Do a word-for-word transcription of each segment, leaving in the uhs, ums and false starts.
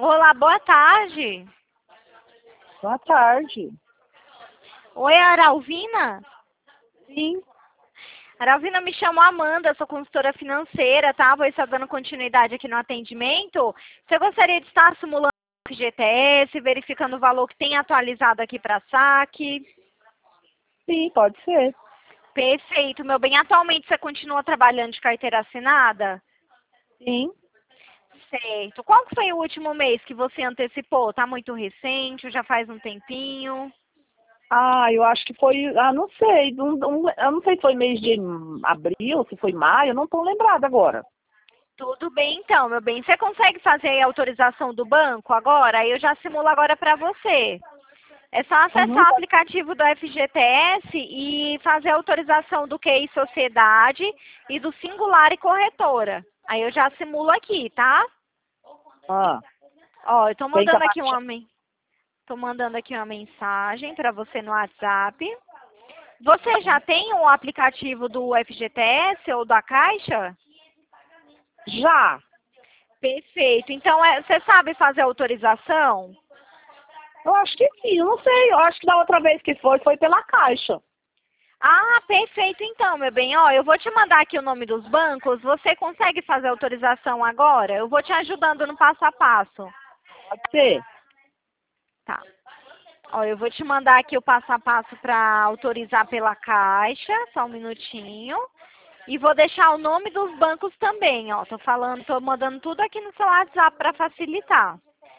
Olá, boa tarde. Boa tarde. Oi, Aralvina? Sim. Aralvina, me chamo Amanda, sou consultora financeira, tá? Vou estar dando continuidade aqui no atendimento. Você gostaria de estar simulando o F G T S, verificando o valor que tem atualizado aqui para saque? Sim, pode ser. Perfeito, meu bem. Atualmente você continua trabalhando de carteira assinada? Sim. Certo. Qual que foi o último mês que você antecipou? Tá muito recente ou já faz um tempinho? Ah, eu acho que foi, ah, não sei, não, não- eu não sei se foi mês de abril, se foi maio, eu não estou lembrada agora. Tudo bem então, meu bem. Você consegue fazer a autorização do banco agora? Aí eu já simulo agora para você. É só Uhum. acessar o aplicativo do F G T S e fazer a autorização do Q I Sociedade e do Singular e Corretora. Aí eu já simulo aqui, tá? Ah, Ó, eu tô tem que mandando aqui abaixar. uma, men- tô mandando aqui uma mensagem para você no WhatsApp. Você já tem o aplicativo do F G T S ou da Caixa? Já. Perfeito. Então, é, você sabe fazer a autorização? Eu acho que sim, eu não sei, eu acho que da outra vez que foi, foi pela Caixa. Ah, perfeito então, meu bem. Ó, eu vou te mandar aqui o nome dos bancos. Você consegue fazer a autorização agora? Eu vou te ajudando no passo a passo. Pode ser. Tá. Ó, eu vou te mandar aqui o passo a passo para autorizar pela Caixa. Só um minutinho. E vou deixar o nome dos bancos também, ó. Tô falando, tô mandando tudo aqui no seu WhatsApp para facilitar.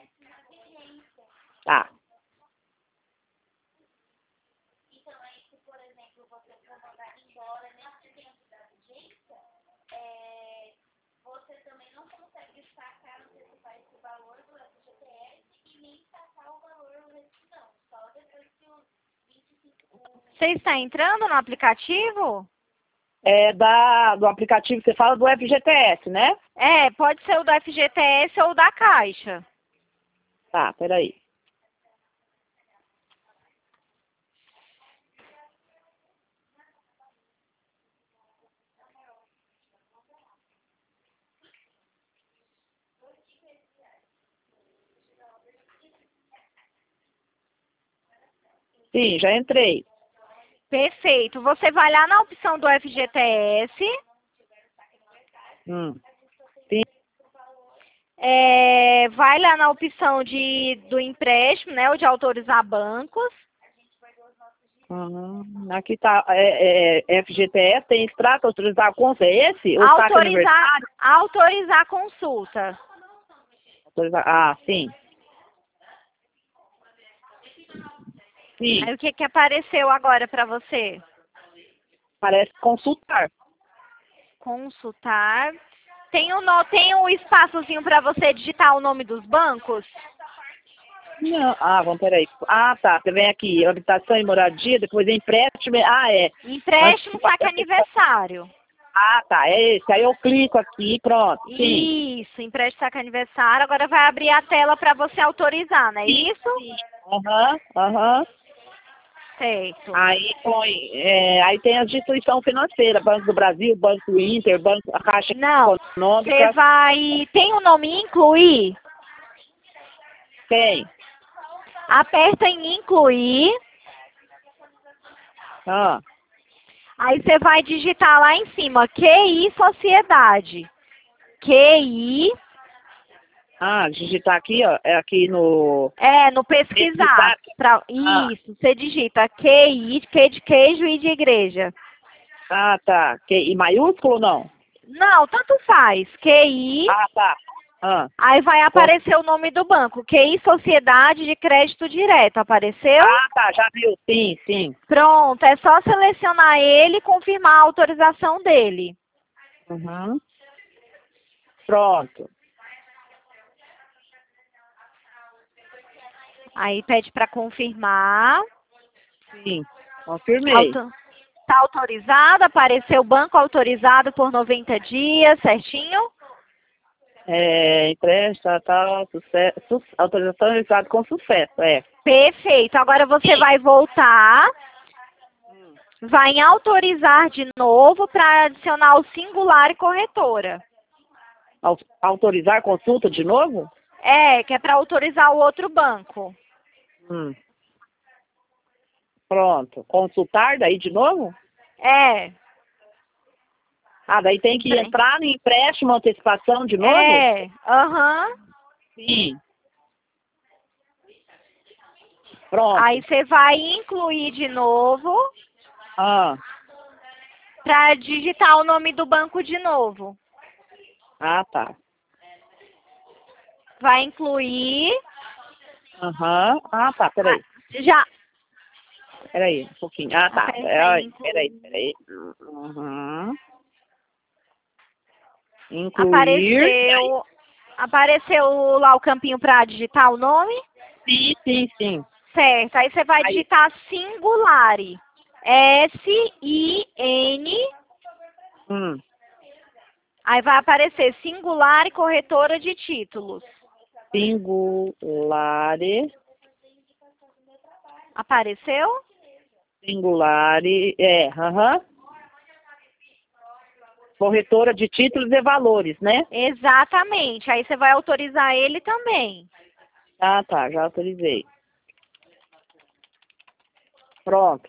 Tá. Você está entrando no aplicativo? É da, do aplicativo que você fala do F G T S, né? É, pode ser o do F G T S ou da Caixa. Tá, peraí. Sim, já entrei. Perfeito. Você vai lá na opção do F G T S, Hum. Sim. é, vai lá na opção de, do empréstimo, né, ou de autorizar bancos. Uhum. Aqui tá é, é, F G T S, tem extrato autorizar a conta, é esse? O saque Autorizar, aniversário? autorizar a consulta. Autorizar, ah, sim. Sim, Aí o que, que apareceu agora para você? parece consultar. Consultar. Tem um, no- tem um espaçozinho para você digitar o nome dos bancos? Não. Ah, vamos, peraí. Ah, tá, você vem aqui, habitação e moradia, depois empréstimo, ah, é. Empréstimo, saque aniversário. Ah, tá, é esse. Aí eu clico aqui, pronto, sim. Isso, empréstimo, saque aniversário. Agora vai abrir a tela para você autorizar, não é isso? Aham, aham. Certo. Aí põe, é, aí tem as instituições financeiras, Banco do Brasil, Banco Inter, Banco, a Caixa Não, você Econômica, vai... Tem o nome incluir? tem. Aperta em incluir. Ah, Aí você vai digitar lá em cima, Q I Sociedade. Q I, ah, digitar aqui, ó, é aqui no... é, no pesquisar. Pesquisar. Pra, Ah, isso, você digita Q I, Q de queijo e de igreja. ah, tá. Que, e maiúsculo ou não? Não, tanto faz. Q I, Ah, tá. Ah, aí vai aparecer o nome do banco. Q I Sociedade de Crédito Direto. Apareceu? ah, tá, já viu. Sim, sim. Pronto, é só selecionar ele e confirmar a autorização dele. Uhum. Pronto. Aí pede para confirmar. Sim, confirmei. Auto... Tá autorizado, apareceu o banco autorizado por noventa dias, certinho? É, empréstimo, tal, sucesso, su- autorização realizada com sucesso, é. Perfeito. Agora você vai voltar, vai em autorizar de novo para adicionar o singular e corretora. Au- Autorizar consulta de novo? É, que é para autorizar o outro banco. Hum. Pronto. Consultar daí de novo? É. Ah, daí tem que entrar no empréstimo, antecipação de novo? É, aham. Uhum. Sim. Pronto. Aí você vai incluir de novo. Ah. Para digitar o nome do banco de novo. Ah, tá. Vai incluir. Aham. Uhum. Ah, tá, peraí. Ah, já. Peraí, um pouquinho. Ah, tá. Peraí, peraí, peraí. Uhum. Incluir. Apareceu, apareceu lá o campinho para digitar o nome? Sim, sim, sim. Certo. Aí você vai Aí. digitar Singulari. S I N. Hum. Aí vai aparecer Singulari Corretora de Títulos. Singulari. Apareceu? Singulari. É, aham. Uhum. Corretora de títulos e valores, né? Exatamente. Aí você vai autorizar ele também. Ah, tá. Já autorizei. Pronto.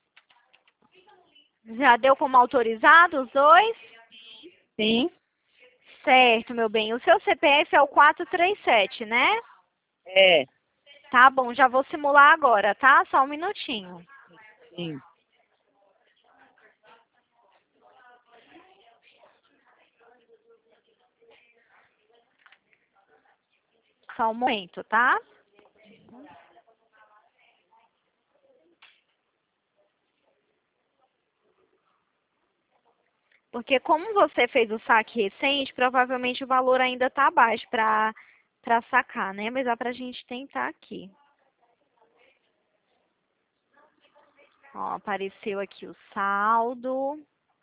Já deu como autorizado os dois? Sim. Certo, meu bem. O seu C P F é o quatro três sete, né? É. Tá bom, já vou simular agora, tá? Só um minutinho. Sim. Só um momento, tá? Porque como você fez o saque recente, provavelmente o valor ainda tá baixo para para sacar, né? Mas dá pra gente tentar aqui. Ó, apareceu aqui o saldo.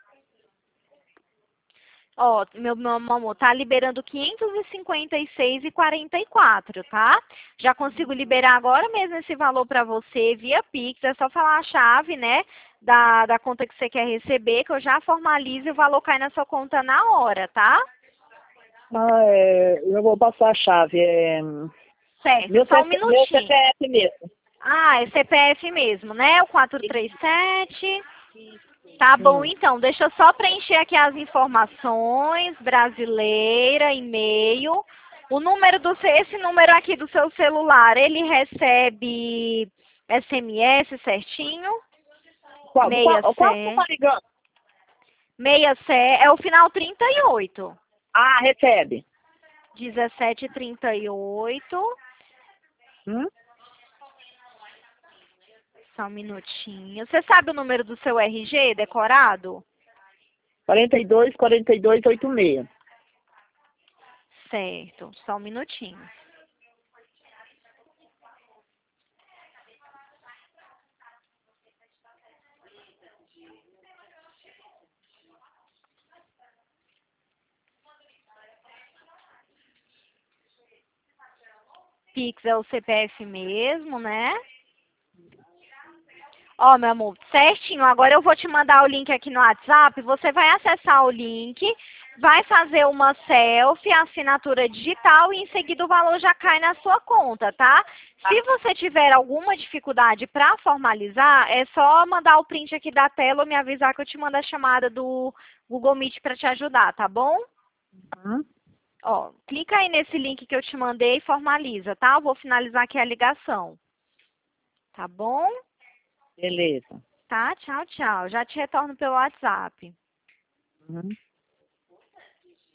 Ó, meu, meu amor, tá liberando quinhentos e cinquenta e seis reais e quarenta e quatro, tá? Já consigo liberar agora mesmo esse valor para você via Pix. É só falar a chave, né, da, da conta que você quer receber, que eu já formalizo e o valor cai na sua conta na hora, tá? Ah, é, eu vou passar a chave. É... Certo, Meu, só um C- meu minutinho. C P F mesmo. Ah, é C P F mesmo, né? O quatro três sete. Tá bom, Hum. então. Deixa eu só preencher aqui as informações. Brasileira, e-mail. O número do seu, esse número aqui do seu celular, ele recebe S M S certinho? Qual, Meia qual, qual que você tá C. ligando? Meia C é o final trinta e oito. Ah, recebe. dezessete trinta e oito. Hum? Só um minutinho. Você sabe o número do seu R G decorado? quarenta e dois, quarenta e dois, oitenta e seis. Certo, só um minutinho. Pix é o C P F mesmo, né? Ó, meu amor, certinho. Agora eu vou te mandar o link aqui no WhatsApp. Você vai acessar o link, vai fazer uma selfie, assinatura digital e em seguida o valor já cai na sua conta, tá? Se você tiver alguma dificuldade para formalizar, é só mandar o print aqui da tela ou me avisar que eu te mando a chamada do Google Meet para te ajudar, tá bom? Hum? Ó, clica aí nesse link que eu te mandei e formaliza, tá? Eu vou finalizar aqui a ligação. Tá bom? Beleza. Tá? Tchau, tchau. Já te retorno pelo WhatsApp. Uhum.